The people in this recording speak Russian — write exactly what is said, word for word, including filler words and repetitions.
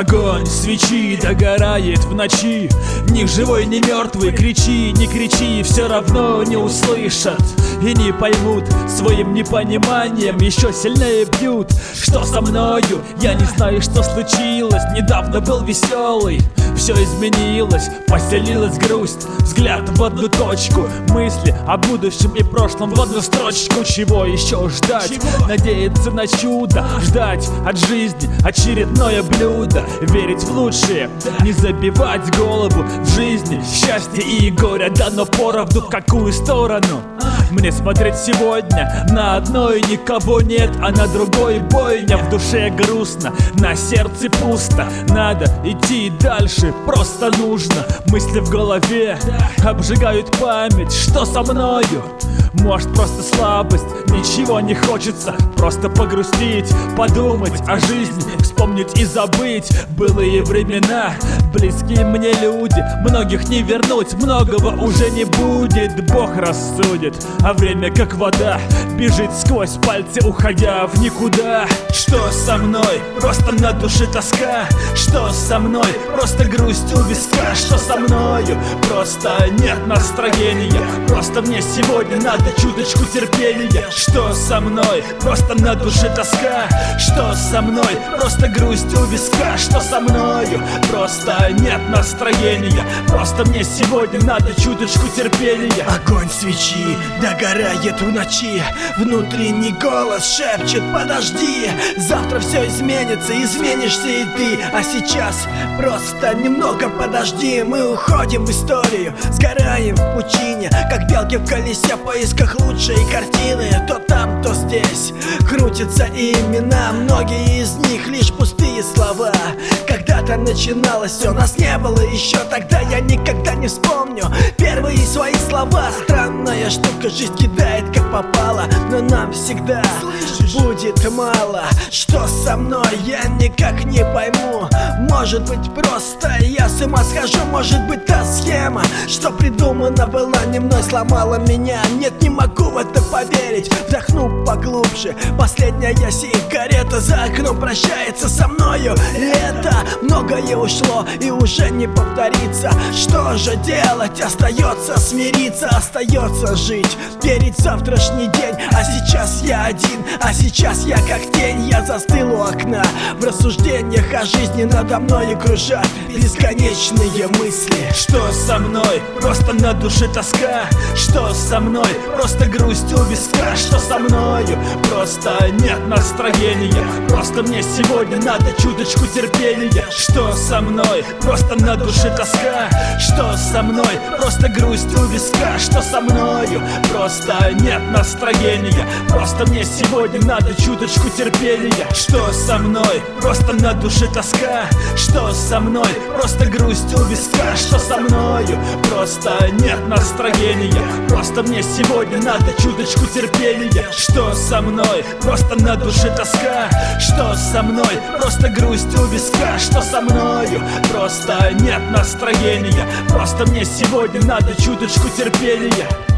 Огонь свечи догорает в ночи. Ни живой, ни мертвый, кричи, не кричи, все равно не услышат и не поймут. Своим непониманием еще сильнее бьют. Что со мною? Я не знаю, что случилось. Недавно был веселый, все изменилось, поселилась грусть. Взгляд в одну точку, мысли о будущем и прошлом в одну строчку. Чего еще ждать? Чего? Надеяться на чудо, ждать от жизни очередное блюдо. Верить в лучшее, не забивать голову. В жизни счастье и горе дано поровну. В какую сторону мне смотреть сегодня? На одной никого нет, а на другой бойня. В душе грустно, на сердце пусто. Надо идти дальше, просто нужно. Мысли в голове обжигают память. Что со мною? Может, просто слабость, ничего не хочется. Просто погрустить, подумать о жизни, вспомнить и забыть былые времена. Близкие мне люди, многих не вернуть, многого уже не будет. Бог рассудит, а время как вода бежит сквозь пальцы, уходя в никуда. Что со мной? Просто на душе тоска. Что со мной? Просто грусть у виска. Что со мною? Просто нет настроения. Просто мне сегодня надо чуточку терпения. Что со мной? Просто на душе тоска. Что со мной? Просто грусть у виска. Что со мною? Просто нет настроения. Просто мне сегодня надо чуточку терпения. Огонь свечи догорает в ночи. Внутренний голос шепчет: подожди, завтра все изменится, изменишься и ты. А сейчас просто немного подожди. Мы уходим в историю, сгораем в пучине, как белки в колесе в поисках лучшей картины. То там, то здесь крутятся имена. Многие из них лишь пустые слова. Когда-то начиналось все, нас не было еще тогда. Я никогда не вспомню первые свои слова. Странная штука, жизнь кидает как попало, но нам всегда будет мало. Что со мной, я никак не пойму. Может быть, просто я с ума схожу. Может быть, та схема, что придумана была не мной, сломала меня. Нет, не могу в это поверить. Вдохну поглубже, последняя сигарета. За окном прощается со мною лето. Многое ушло и уже не повторится. Что же делать? Остается смириться, остается жить, верить в завтрашний день. А сейчас я один, а сейчас я как тень. Я застыл у окна в рассуждениях о жизни. Надо мною кружат бесконечные мысли. Что со мной? Просто на душе тоска. Что со мной? Просто грусть у виска. Что со мною? Просто нет настроения. Просто мне сегодня надо чуточку терпения. Что со мной? Просто на душе тоска. Что со мной? Просто грусть у виска. Что со мною? Просто нет настроения. Просто мне сегодня надо чуточку терпения. Что со мной? Просто на душе тоска. Что со мной? Просто грусть у виска. Что со мною? Просто нет настроения. Просто мне сегодня надо чуточку терпения. Что со мной? Просто на душе тоска. Что со мной? Просто грусть у виска. Что со мною? Просто нет настроения. Просто мне сегодня надо чуточку терпения.